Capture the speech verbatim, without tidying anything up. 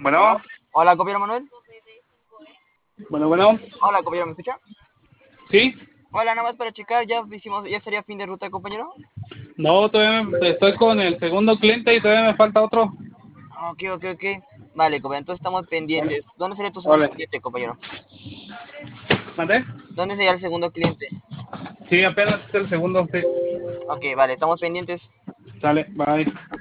Bueno, Hola, compañero Manuel. bueno, bueno. Hola, compañero, ¿me escucha? ¿Sí? Hola, nada más para checar, ya hicimos, ya sería fin de ruta, compañero. No, todavía me- estoy con el segundo cliente y todavía me falta otro. Ok, ok, ok. Vale, compañero, entonces estamos Vale. pendientes. ¿Dónde sería tu segundo Vale. cliente, compañero? ¿Mandé? ¿Dónde sería el segundo cliente? Sí, apenas es el segundo, sí. Ok, vale, estamos pendientes. Sale, bye.